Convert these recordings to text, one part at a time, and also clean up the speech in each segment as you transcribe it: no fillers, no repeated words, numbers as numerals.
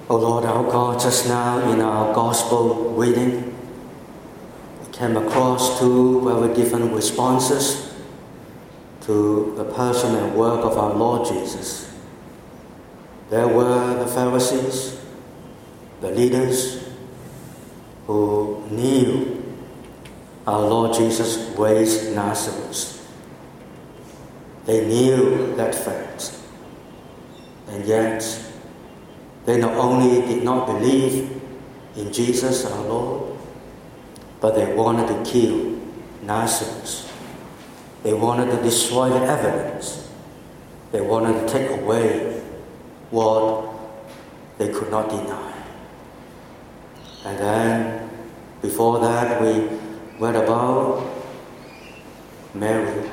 O Lord our God, just now in our gospel reading, we came across two very different responses to the person and work of our Lord Jesus. There were the Pharisees, the leaders, who knew our Lord Jesus raised Lazarus. They knew that fact, and yet they not only did not believe in Jesus our Lord, but they wanted to kill Lazarus. They wanted to destroy the evidence. They wanted to take away what they could not deny. And then, before that, we read about Mary,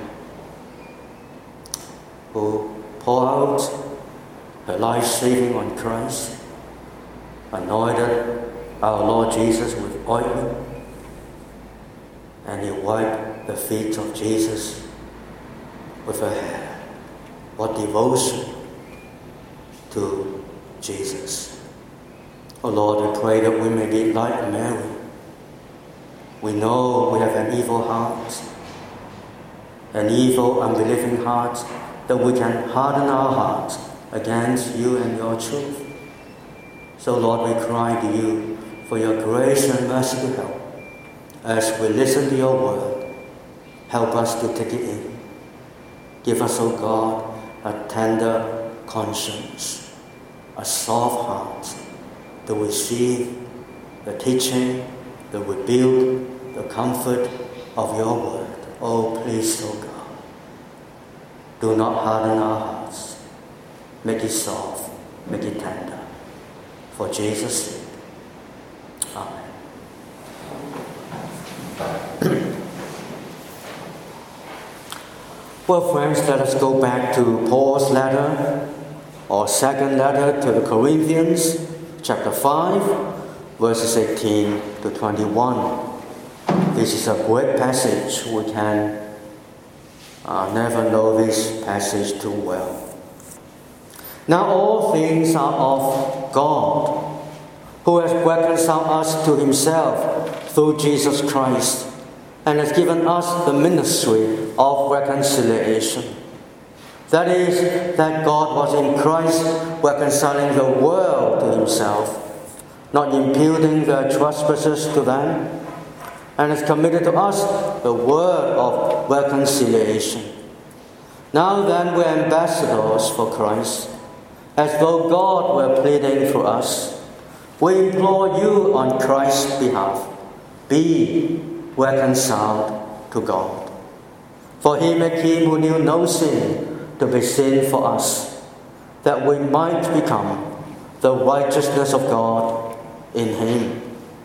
who poured out her life saving on Christ, anointed our Lord Jesus with ointment, and he wiped the feet of Jesus with her hair. What devotion to Jesus. Oh Lord, we pray that we may be like Mary. We know we have an evil heart, an evil, unbelieving heart, that we can harden our hearts against you and your truth. So Lord, we cry to you for your grace and mercy to help. As we listen to your word, help us to take it in. Give us, O God, a tender conscience, a soft heart to receive the teaching, the rebuke, the comfort of your word. Oh, please, O God, do not harden our hearts. Make it soft, make it tender. For Jesus' sake. Amen. Well, friends, let us go back to Paul's letter, or second letter to the Corinthians, chapter 5, verses 18 to 21. This is a great passage. We can never know this passage too well. Now all things are of God, who has reconciled us to himself through Jesus Christ, and has given us the ministry of reconciliation. That is, that God was in Christ reconciling the world to himself, not imputing their trespasses to them, and has committed to us the word of reconciliation. Now then, we're ambassadors for Christ, as though God were pleading for us. We implore you on Christ's behalf, be reconciled to God. For he made him who knew no sin to be sin for us, that we might become the righteousness of God in him.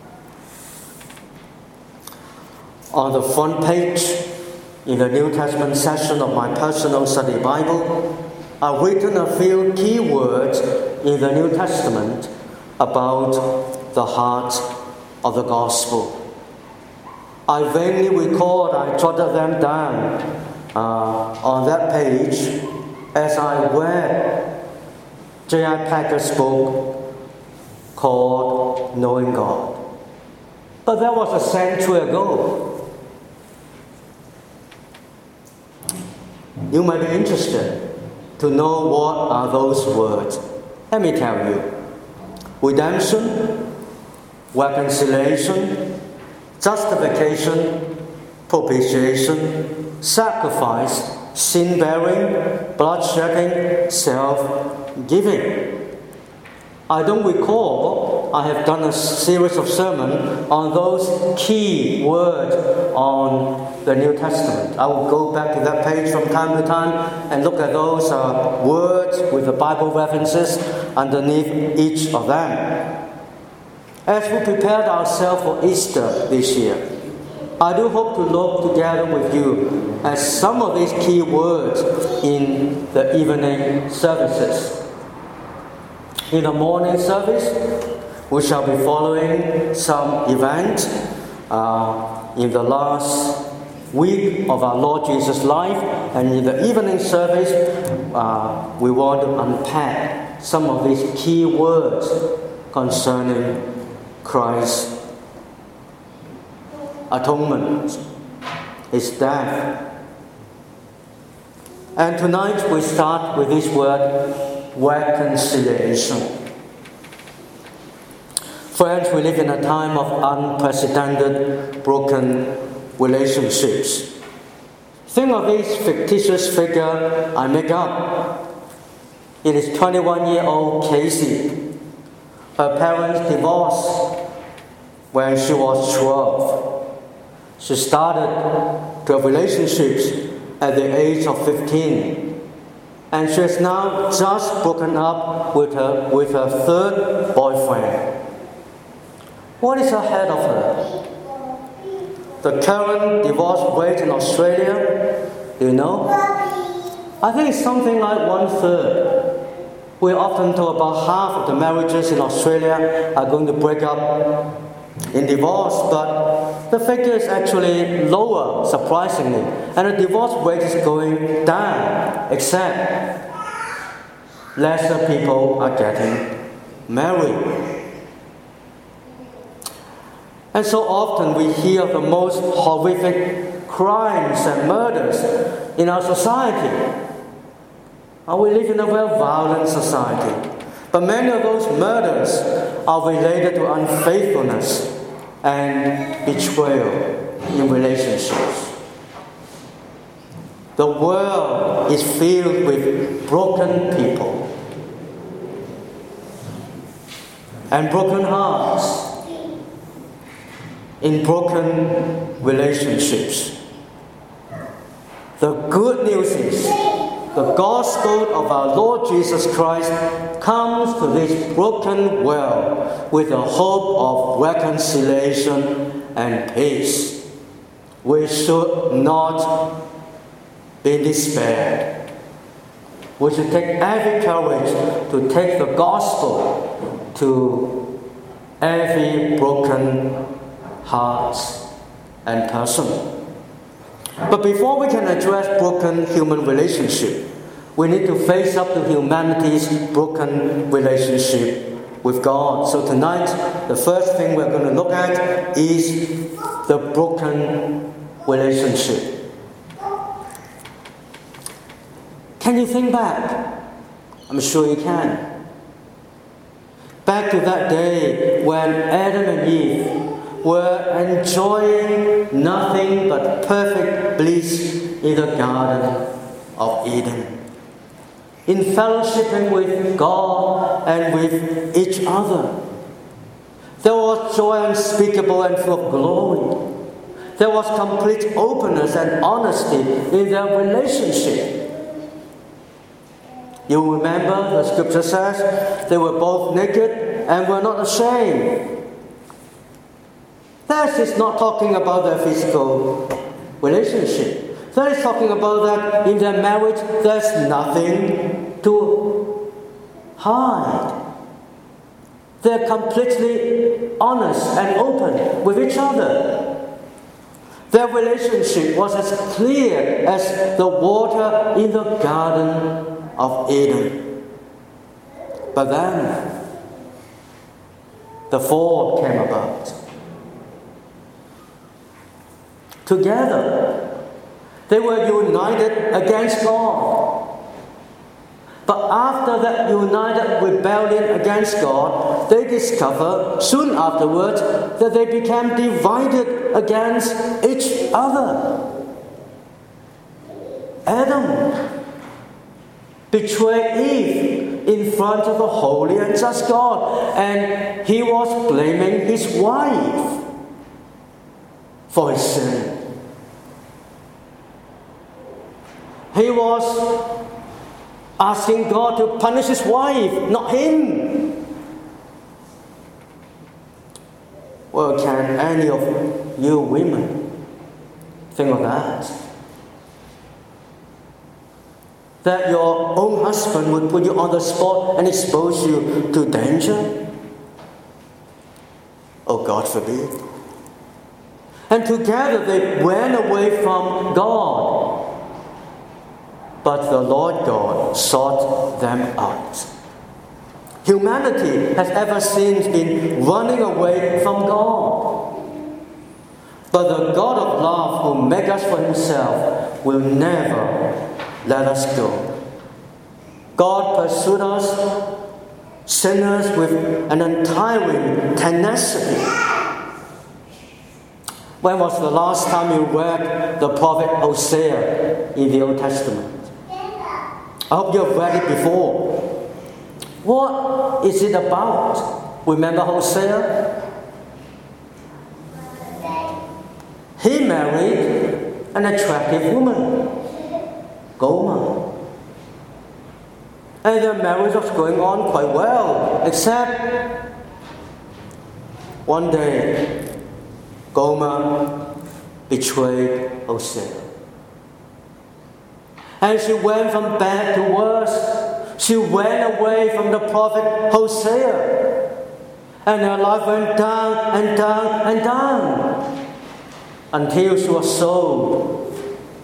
On the front page, in the New Testament section of my personal study Bible, I've written a few key words in the New Testament about the heart of the gospel. I vainly recalled, I jotted them down on that page as I read J.I. Packer's book called Knowing God. But that was a century ago. You might be interested to know what are those words. Let me tell you. Redemption, reconciliation, justification, propitiation, sacrifice, sin-bearing, blood-shedding, self-giving. I don't recall I have done a series of sermons on those key words on the New Testament. I will go back to that page from time to time and look at those words with the Bible references underneath each of them. As we prepared ourselves for Easter this year, I do hope to look together with you at some of these key words in the evening services. In the morning service, we shall be following some event in the last week of our Lord Jesus' life, and in the evening service, we want to unpack some of these key words concerning Christ's atonement, His death. And tonight we start with this word, reconciliation. Friends, we live in a time of unprecedented broken relationships. Think of this fictitious figure I make up. It is 21-year-old Casey. Her parents divorced when she was 12. She started to have relationships at the age of 15. And she has now just broken up with her third boyfriend. What is ahead of her? The current divorce rate in Australia, do you know? I think it's something like 1/3. We often talk about half of the marriages in Australia are going to break up in divorce, but the figure is actually lower, surprisingly. And the divorce rate is going down, except lesser people are getting married. And so often we hear of the most horrific crimes and murders in our society. We live in a very violent society. But many of those murders are related to unfaithfulness and betrayal in relationships. The world is filled with broken people and broken hearts in broken relationships. The good news is the gospel of our Lord Jesus Christ comes to this broken world with the hope of reconciliation and peace. We should not be despaired. We should take every courage to take the gospel to every broken heart and person. But before we can address broken human relationship, we need to face up to humanity's broken relationship with God. So tonight, the first thing we're going to look at is the broken relationship. Can you think back? I'm sure you can. Back to that day when Adam and Eve were enjoying nothing but perfect bliss in the Garden of Eden, in fellowshipping with God and with each other. There was joy unspeakable and full of glory. There was complete openness and honesty in their relationship. You remember the scripture says they were both naked and were not ashamed. That is not talking about their physical relationship. That is talking about that in their marriage there's nothing to hide. They're completely honest and open with each other. Their relationship was as clear as the water in the Garden of Eden. But then the fall came about. Together, they were united against God. But after that united rebellion against God, they discovered soon afterwards that they became divided against each other. Adam betrayed Eve in front of a holy and just God, and he was blaming his wife for his sin. He was asking God to punish his wife, not him. Well, can any of you women think of that? That your own husband would put you on the spot and expose you to danger? Oh, God forbid. And together they ran away from God. But the Lord God sought them out. humanity has ever since been running away from God. But the God of love who made us for himself will never let us go. God pursued us, sinners, with an untiring tenacity. When was the last time you read the prophet Hosea in the Old Testament? I hope you have read it before. What is it about? Remember Hosea? He married an attractive woman, Gomer. And their marriage was going on quite well, except one day, Gomer betrayed Hosea. And she went from bad to worse. She ran away from the prophet Hosea. And her life went down and down and down until she was sold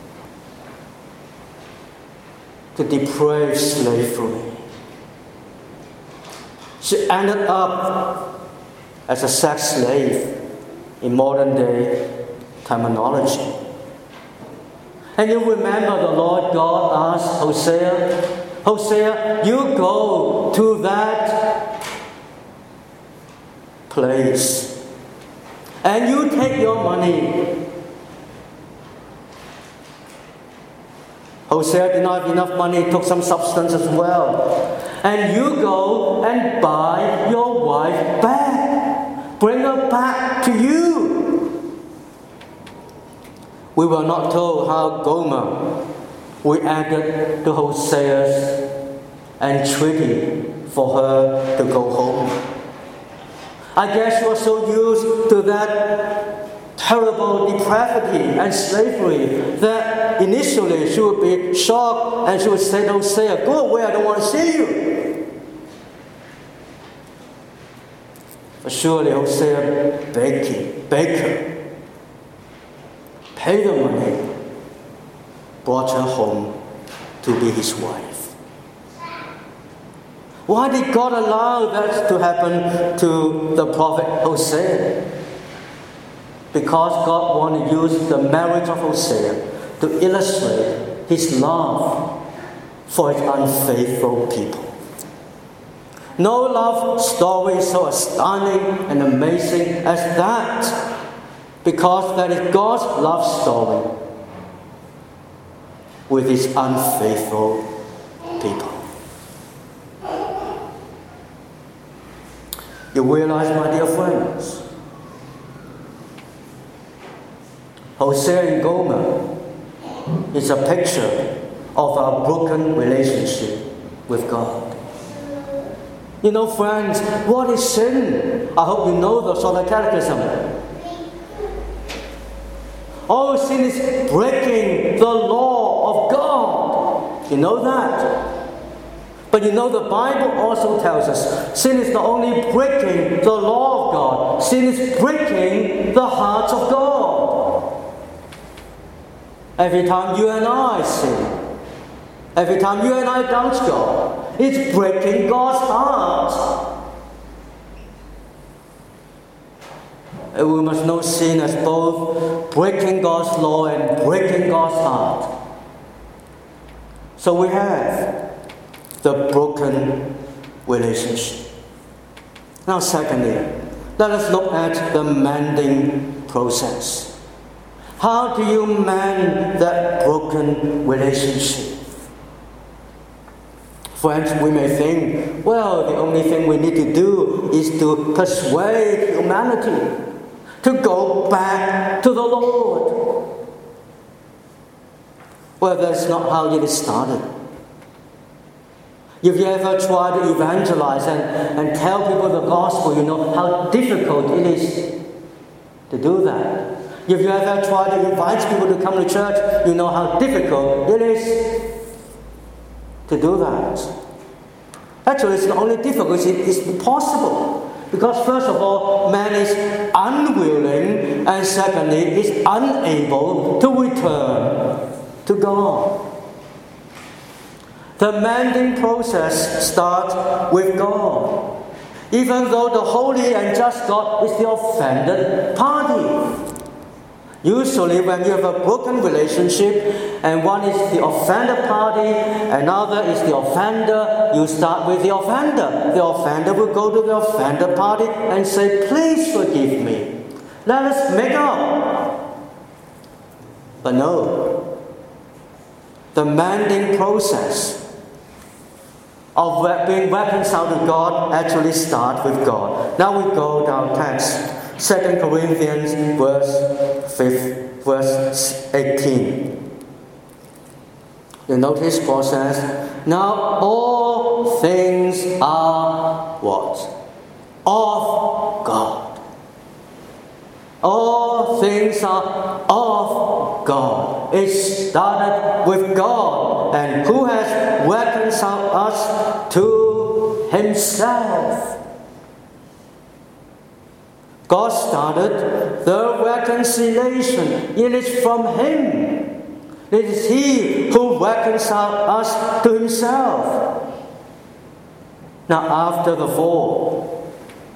to depraved slavery. She ended up as a sex slave in modern day terminology. And you remember the Lord God asked Hosea, Hosea, you go to that place and you take your money. Hosea did not have enough money, took some substance as well. And you go and buy your wife back. Bring her back to you. We were not told how Gomer reacted to Hosea's entreaty for her to go home. I guess she was so used to that terrible depravity and slavery that initially she would be shocked and she would say to Hosea, go away, I don't want to see you. But surely Hosea begged her, paid the money, brought her home to be his wife. Why did God allow that to happen to the prophet Hosea? Because God wanted to use the marriage of Hosea to illustrate his love for his unfaithful people. No love story is so astounding and amazing as that, because that is God's love story with his unfaithful people. You realize, my dear friends, Hosea and Gomer is a picture of our broken relationship with God. You know, friends, what is sin? I hope you know the Solar Catechism. Oh, sin is breaking the law of God. You know that? But you know, the Bible also tells us sin is not only breaking the law of God, sin is breaking the heart of God. Every time you and I sin, every time you and I doubt God, it's breaking God's heart. And we must know sin as both breaking God's law and breaking God's heart. So we have the broken relationship. Now, secondly, let us look at the mending process. How do you mend that broken relationship? Friends, we may think, well, the only thing we need to do is to persuade humanity to go back to the Lord. Well, that's not how it started. If you ever try to evangelize and tell people the gospel, you know how difficult it is to do that. If you ever try to invite people to come to church, you know how difficult it is to do that. Actually, it's not only difficult, it's impossible. Because first of all, man is unwilling, and secondly, is unable to return to God. The mending process starts with God, even though the holy and just God is the offended party. Usually when you have a broken relationship and one is the offended party, another is the offender, you start with the offender. The offender will go to the offended party and say, please forgive me. Let us make up. But no. The mending process of being reconciled to God actually starts with God. Now we go to our text. 2 Corinthians verse 18. You notice Paul says, now all things are what? Of God. All things are of God. It started with God. And who has reconciled us to Himself? God started the reconciliation. It is from Him. It is He who reconciled us to Himself. Now after the fall,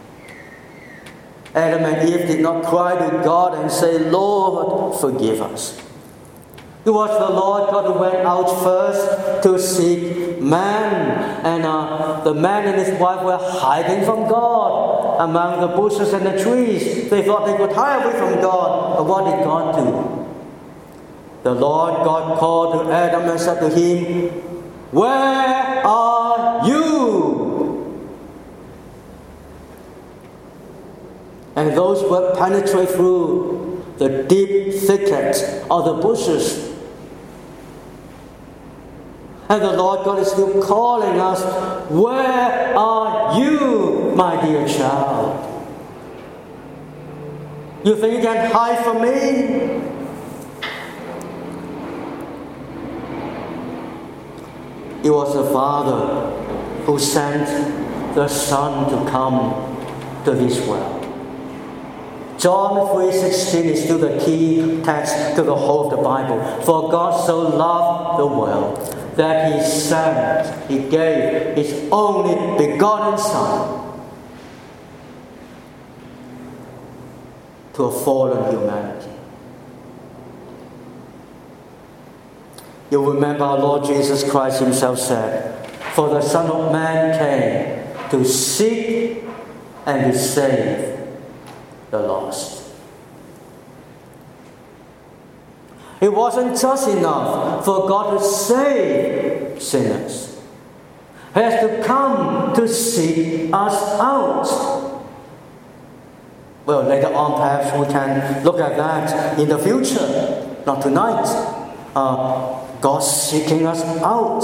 Adam and Eve did not cry to God and say, Lord, forgive us. It was the Lord God who went out first to seek man. And the man and his wife were hiding from God among the bushes and the trees. They thought they could hide away from God. But what did God do? The Lord God called to Adam and said to him, where are you? And those words penetrate through the deep thicket of the bushes. And the Lord God is still calling us, where are you, my dear child? You think you can hide from me? It was the Father who sent the Son to come to this world. John 3:16 is still the key text to the whole of the Bible. For God so loved the world that He sent, He gave His only begotten Son to a fallen humanity. You remember our Lord Jesus Christ Himself said, for the Son of Man came to seek and to save the lost. It wasn't just enough for God to save sinners. He has to come to seek us out. Well, later on perhaps we can look at that in the future, not tonight. God seeking us out.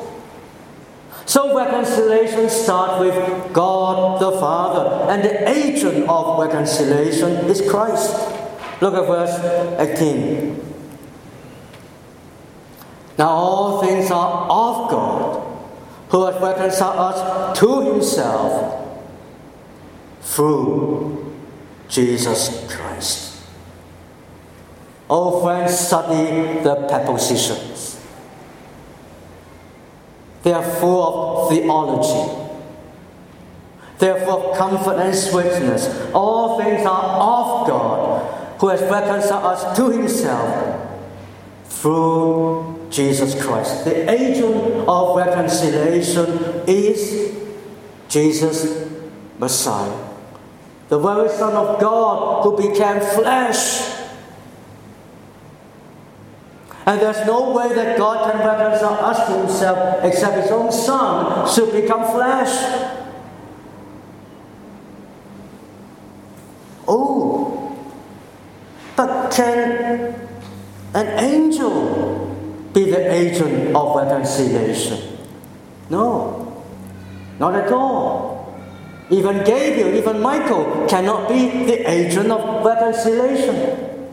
So reconciliation starts with God the Father, and the agent of reconciliation is Christ. Look at verse 18. Now all things are of God, who has reconciled us to Himself through Jesus Christ. Oh friends, study the prepositions. They are full of theology. They are full of comfort and sweetness. All things are of God, who has reconciled us to Himself through Jesus Christ. The agent of reconciliation is Jesus Messiah, the very Son of God who became flesh. And there's no way that God can reconcile us to Himself except His own Son should become flesh. Oh, but can an angel be the agent of reconciliation? No, not at all. Even Gabriel, even Michael cannot be the agent of reconciliation.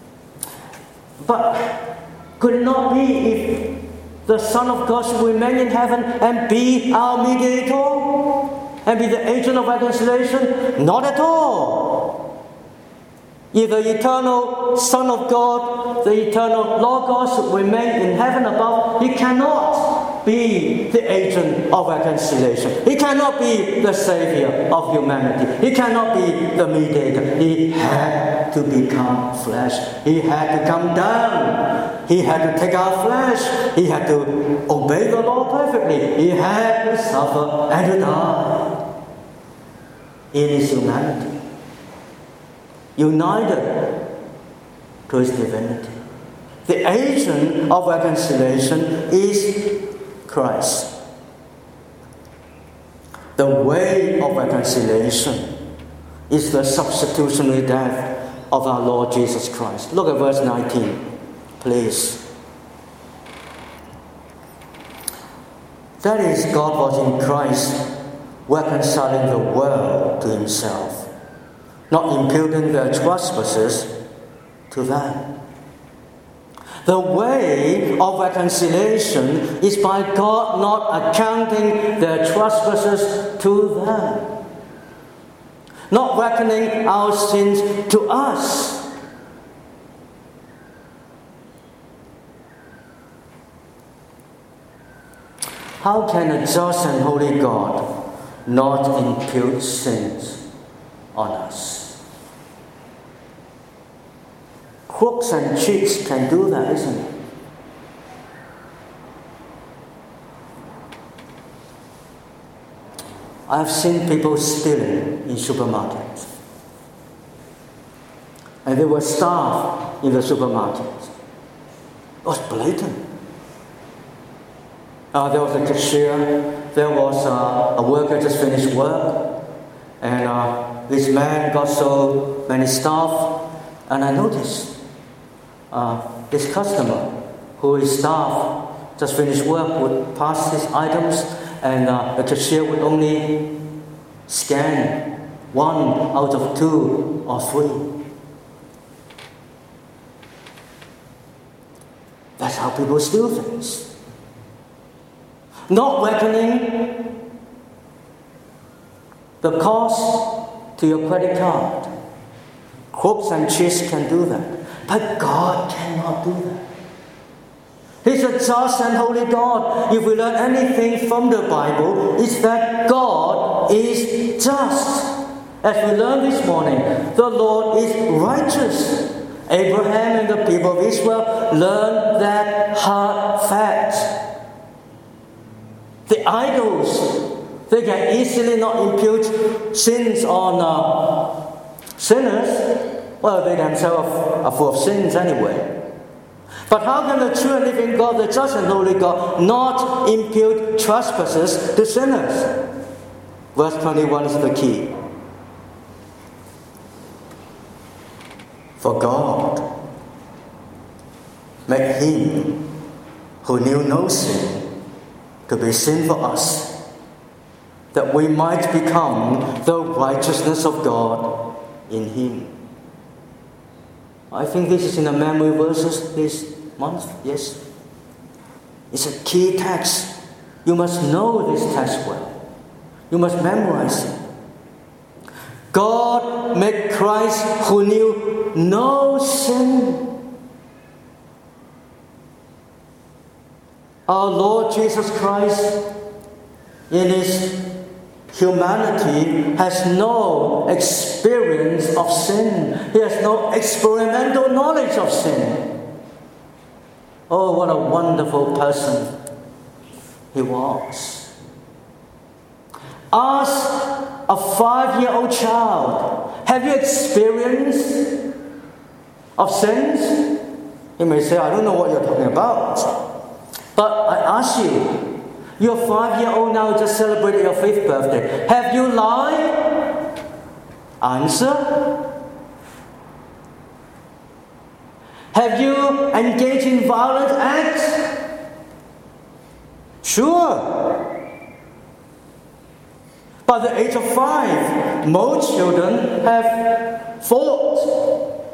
But could it not be if the Son of God should remain in heaven and be our mediator and be the agent of reconciliation? Not at all. If the eternal Son of God, the eternal Logos, remain in heaven above, He cannot be the agent of reconciliation. He cannot be the savior of humanity. He cannot be the mediator. He had to become flesh. He had to come down. He had to take our flesh. He had to obey the law perfectly. He had to suffer and to die in his humanity, united to his divinity. The agent of reconciliation is Christ. The way of reconciliation is the substitutionary death of our Lord Jesus Christ. Look at verse 19, please. That is, God was in Christ reconciling the world to himself, not imputing their trespasses to them. The way of reconciliation is by God not accounting their trespasses to them, not reckoning our sins to us. How can a just and holy God not impute sins on us? Crooks and cheats can do that, isn't it? I've seen people stealing in supermarkets. And there were staff in the supermarket. It was blatant. There was a cashier, there was a worker just finished work, and this man got so many staff, and I noticed this customer, who is staff, just finished work, would pass his items, and the cashier would only scan 1 out of 2 or 3. That's how people steal things. Not reckoning the cost to your credit card. Crooks and cheats can do that. But God cannot do that. He's a just and holy God. If we learn anything from the Bible, it's that God is just. As we learned this morning, the Lord is righteous. Abraham and the people of Israel learned that hard fact. The idols, they can easily not impute sins on sinners. Well, they themselves are full of sins anyway. But how can the true and living God, the just and holy God, not impute trespasses to sinners? Verse 21 is the key. For God made him who knew no sin to be sin for us, that we might become the righteousness of God in him. I think this is in the memory verses this month, yes. It's a key text. You must know this text well. You must memorize it. God made Christ who knew no sin. Our Lord Jesus Christ, in his humanity, has no experience of sin. He has no experimental knowledge of sin. Oh, what a wonderful person he was. Ask a 5-year-old child, have you experienced of sins? He may say, I don't know what you're talking about. But I ask you, you're 5-year-old now, just celebrated your 5th birthday. Have you lied? Answer. Have you engaged in violent acts? Sure. By the age of 5, most children have fought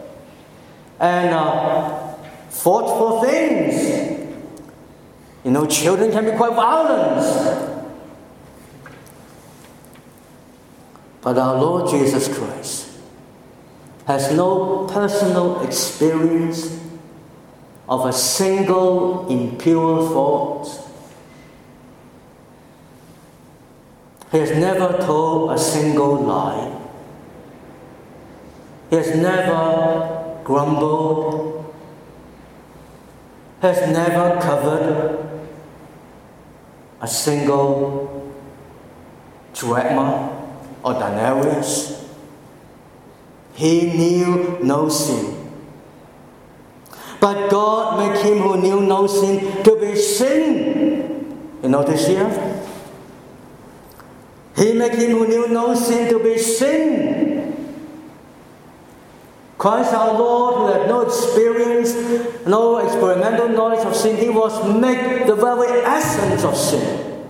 for things. You know, children can be quite violent. But our Lord Jesus Christ has no personal experience of a single impure thought. He has never told a single lie. He has never grumbled. He has never covered a single drachma or denarius. He knew no sin. But God made him who knew no sin to be sin. You notice here? He made him who knew no sin to be sin. Christ our Lord, who had no experience, no experimental knowledge of sin, he was made the very essence of sin.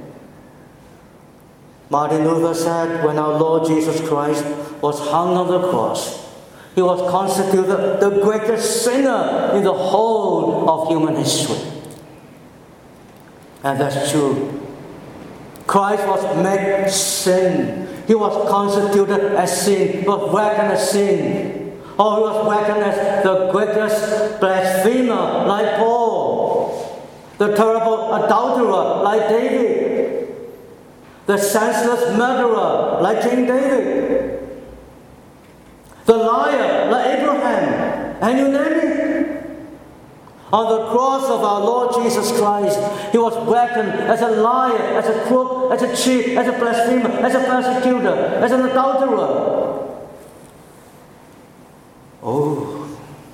Martin Luther said, when our Lord Jesus Christ was hung on the cross, he was constituted the greatest sinner in the whole of human history. And that's true. Christ was made sin. He was constituted as sin. He was reckoned as sin. Or he was reckoned as the greatest blasphemer, like Paul. The terrible adulterer, like David. The senseless murderer, like King David. The liar, like Abraham. And you name it. On the cross of our Lord Jesus Christ, he was reckoned as a liar, as a crook, as a cheat, as a blasphemer, as a persecutor, as an adulterer. Oh.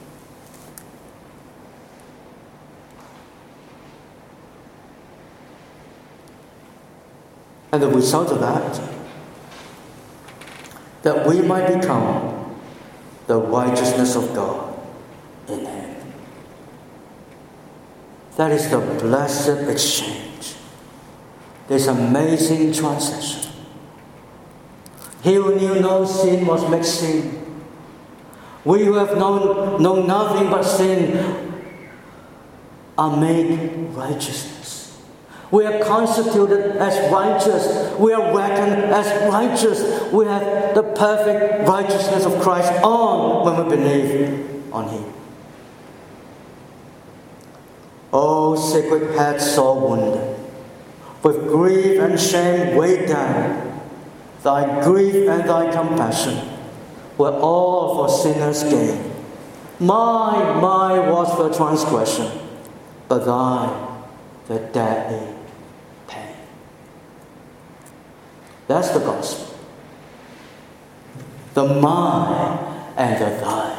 And the result of that we might become the righteousness of God in him. That is the blessed exchange. This amazing transaction. He who knew no sin was made sin. We who have known nothing but sin are made righteousness. We are constituted as righteous. We are reckoned as righteous. We have the perfect righteousness of Christ on when we believe on him. O sacred head sore wounded, with grief and shame weighed down, thy grief and thy compassion were all for sinners' gain. Mine was the transgression, but thine the deadly pain. That's the gospel. The mine and the thine.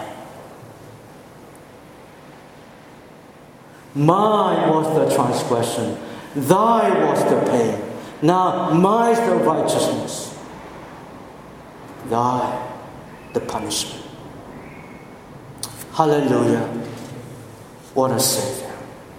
Mine was the transgression, thy was the pain. Now mine's the righteousness, thy the punishment. Hallelujah. What a Savior.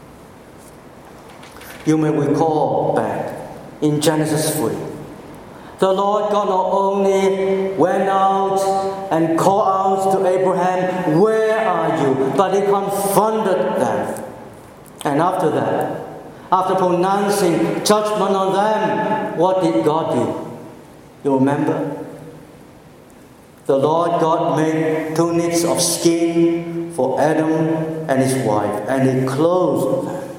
You may recall back in Genesis 3. The Lord God not only went out and called out to Abraham, where are you? But he confronted them. And after that, after pronouncing judgment on them, what did God do? You remember? The Lord God made tunics of skin for Adam and his wife, and he clothed them.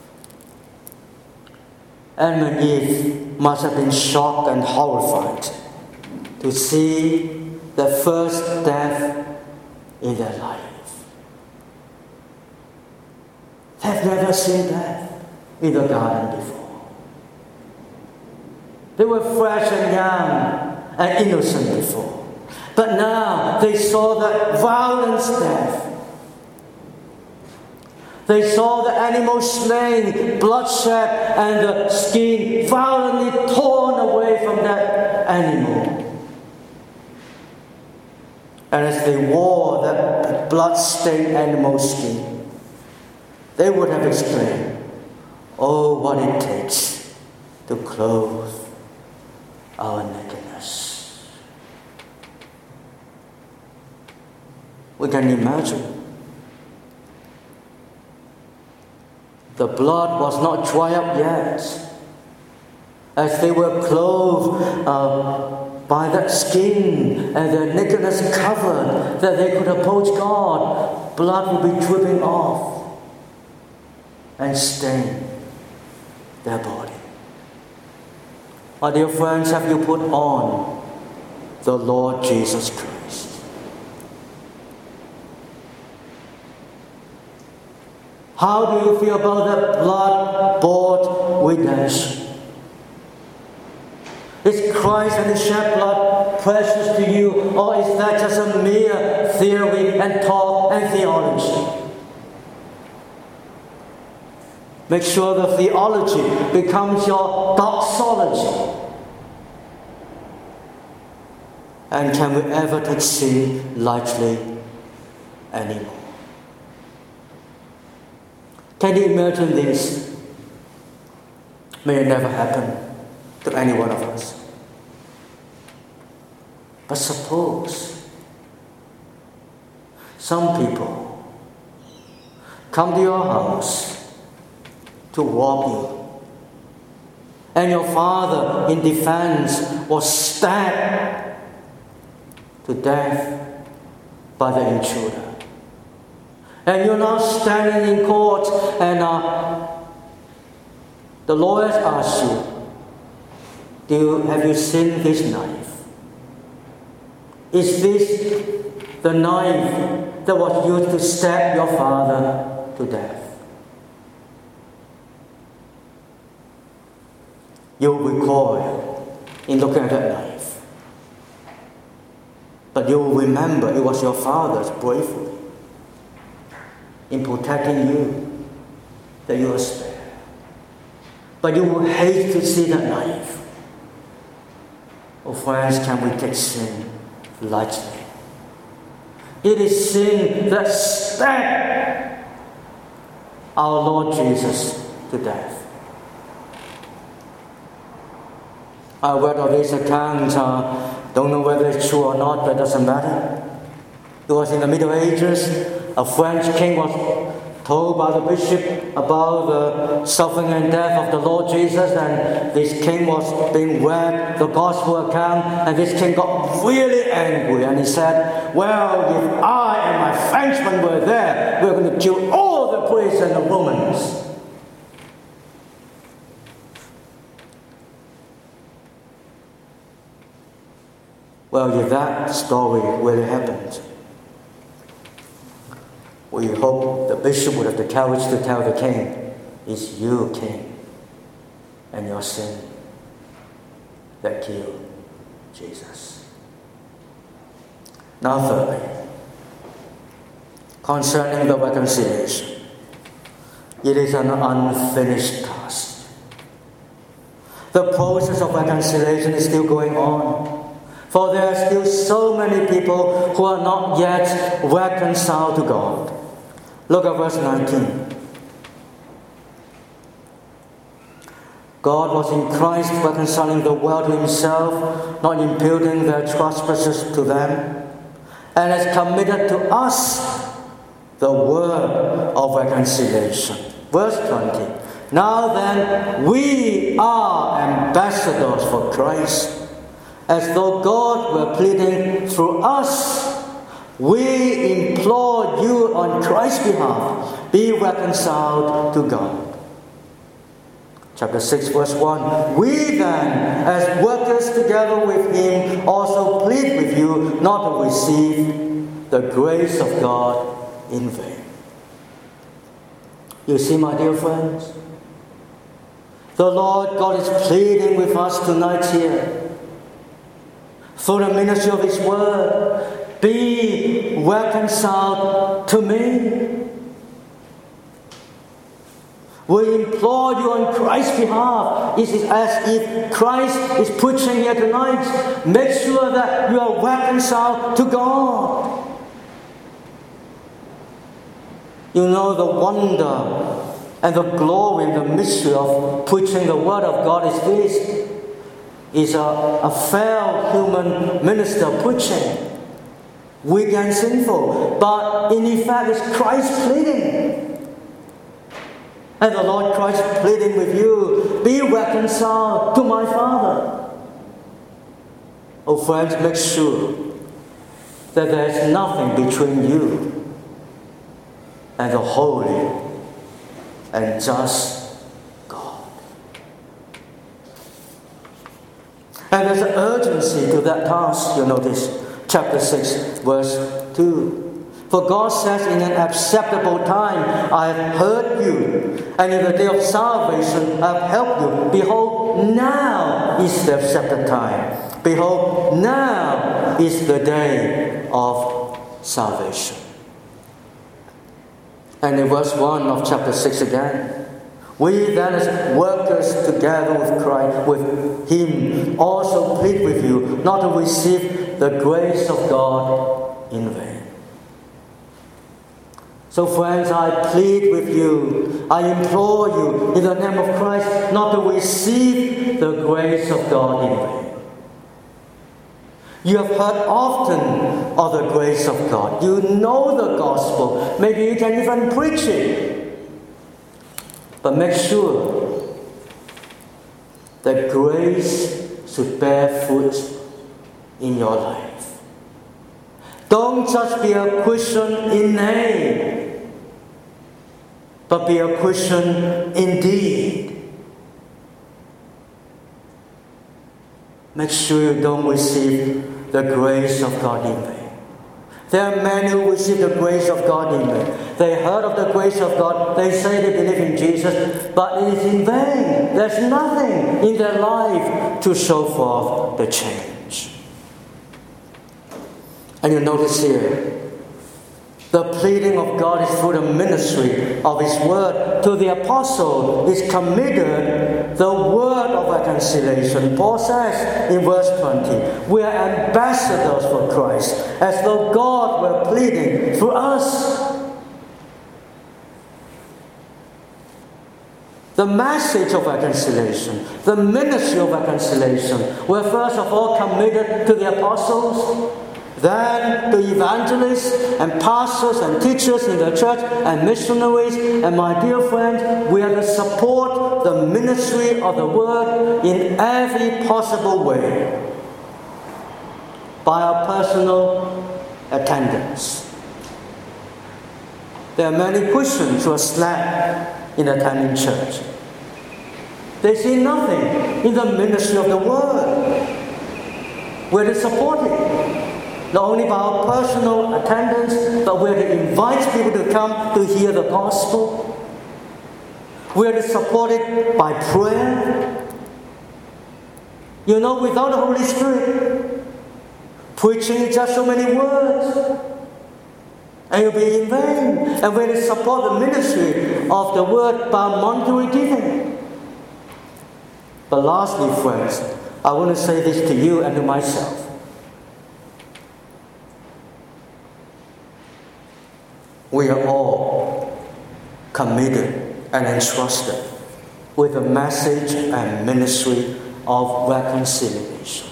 Adam and Eve must have been shocked and horrified to see the first death in their life. They've never seen death in the garden before. They were fresh and young and innocent before. But now they saw that violent death. They saw the animal slain, bloodshed, and the skin violently torn away from that animal. And as they wore that blood-stained animal skin, they would have exclaimed, oh, what it takes to clothe our nakedness. We can imagine. The blood was not dry up yet. As they were clothed by that skin and their nakedness covered, that they could approach God, blood would be dripping off and stain their body. My dear friends, have you put on the Lord Jesus Christ? How do you feel about that blood-bought redemption? Is Christ and His shed blood precious to you, or is that just a mere theory and talk and theology? Make sure the theology becomes your doxology. And can we ever take sin lightly anymore? Can you imagine this? May it never happen to any one of us. But suppose some people come to your house to rob you, and your father in defense was stabbed to death by the intruder. And you're now standing in court, and the lawyers ask you, have you seen this knife? Is this the knife that was used to stab your father to death? You'll recoil in looking at that knife. But you will remember it was your father's bravery in protecting you that you were spared. But you will hate to see that knife. Oh friends, can we take sin lightly? It is sin that stabbed our Lord Jesus to death. I read of this account, don't know whether it's true or not, but it doesn't matter. It was in the Middle Ages. A French king was told by the bishop about the suffering and death of the Lord Jesus, and this king was being read the gospel account, and this king got really angry, and he said, well, if I and my Frenchmen were there, we're going to kill all the priests and the Romans. Well, if that story really happened, we hope the bishop would have the courage to tell the king, it's you, king, and your sin that killed Jesus. Now thirdly, concerning the reconciliation, it is an unfinished task. The process of reconciliation is still going on. For there are still so many people who are not yet reconciled to God. Look at verse 19. God was in Christ reconciling the world to Himself, not imputing their trespasses to them, and has committed to us the word of reconciliation. Verse 20. Now then, we are ambassadors for Christ, as though God were pleading through us. We implore you on Christ's behalf, be reconciled to God. Chapter 6, verse 1. We then, as workers together with Him, also plead with you not to receive the grace of God in vain. You see, my dear friends, the Lord God is pleading with us tonight here, through the ministry of His Word, be reconciled to me. We implore you on Christ's behalf. It is as if Christ is preaching here tonight. Make sure that you are reconciled to God. You know, the wonder and the glory and the mystery of preaching the Word of God is this. Is a fair human minister preaching, weak and sinful, but in effect it's Christ pleading. And the Lord Christ pleading with you, be reconciled to my Father. Oh friends, make sure that there is nothing between you and the holy and just God. And there's an urgency to that task, you notice. Chapter 6, verse 2. For God says, in an acceptable time I have heard you, and in the day of salvation I have helped you. Behold, now is the accepted time. Behold, now is the day of salvation. And in verse 1 of chapter 6 again, we then as workers together with Christ, with Him, also plead with you not to receive the grace of God in vain. So friends, I plead with you, I implore you in the name of Christ not to receive the grace of God in vain. You have heard often of the grace of God. You know the gospel. Maybe you can even preach it. But make sure that grace should bear fruit in your life. Don't just be a Christian in name, but be a Christian indeed. Make sure you don't receive the grace of God in vain. There are many who receive the grace of God in vain. They heard of the grace of God, they say they believe in Jesus, but it is in vain. There's nothing in their life to show forth the change. And you notice here, the pleading of God is through the ministry of His Word. To the apostle is committed the word of reconciliation. Paul says in verse 20, we are ambassadors for Christ, as though God were pleading through us. The message of reconciliation, the ministry of reconciliation, were first of all committed to the apostles, then the evangelists and pastors and teachers in the church and missionaries. And my dear friends, we are to support the ministry of the word in every possible way by our personal attendance. There are many Christians who are slack in attending church. They see nothing in the ministry of the word. We're to support it. Not only by our personal attendance, but we're to invite people to come to hear the gospel. We're to support it by prayer. You know, without the Holy Spirit, preaching is just so many words, and you'll be in vain. And we're to support the ministry of the word by monetary giving. But lastly, friends, I want to say this to you and to myself. We are all committed and entrusted with the message and ministry of reconciliation.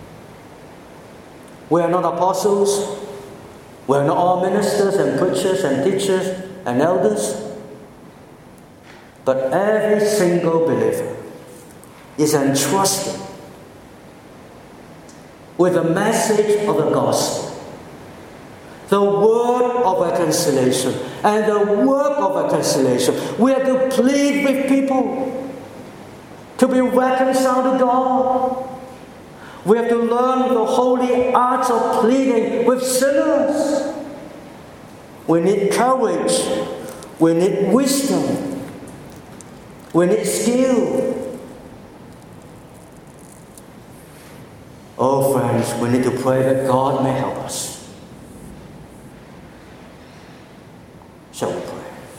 We are not apostles. We are not all ministers and preachers and teachers and elders. But every single believer is entrusted with the message of the gospel, the word of reconciliation, and the work of reconciliation. We are to plead with people to be reconciled to God. We have to learn the holy arts of pleading with sinners. We need courage. We need wisdom. We need skill. Oh, friends, we need to pray that God may help us. Shall we pray?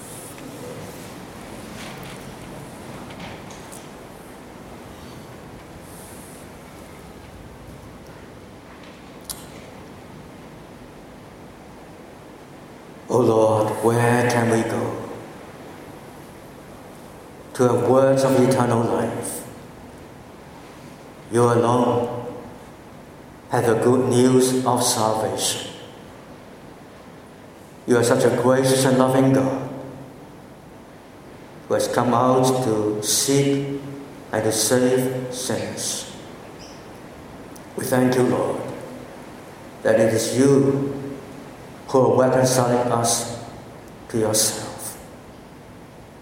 Oh Lord, where can we go to have words of eternal life? You alone have the good news of salvation. You are such a gracious and loving God who has come out to seek and to save sinners. We thank you, Lord, that it is you who are reconciling us to yourself.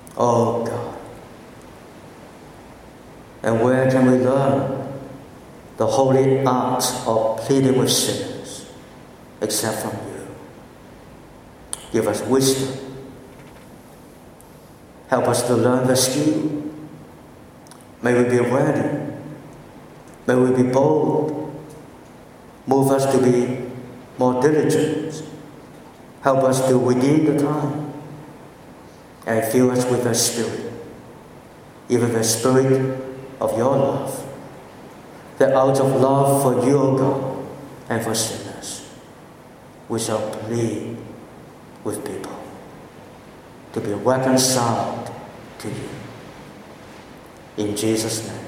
Oh God. And where can we learn the holy art of pleading with sinners except from you. Give us wisdom. Help us to learn the skill. May we be ready. May we be bold. Move us to be more diligent. Help us to redeem the time. And fill us with the Spirit, even the Spirit of your love, that out of love for you, O God, and for sinners, we shall plead with people to be reconciled to you. In Jesus' name.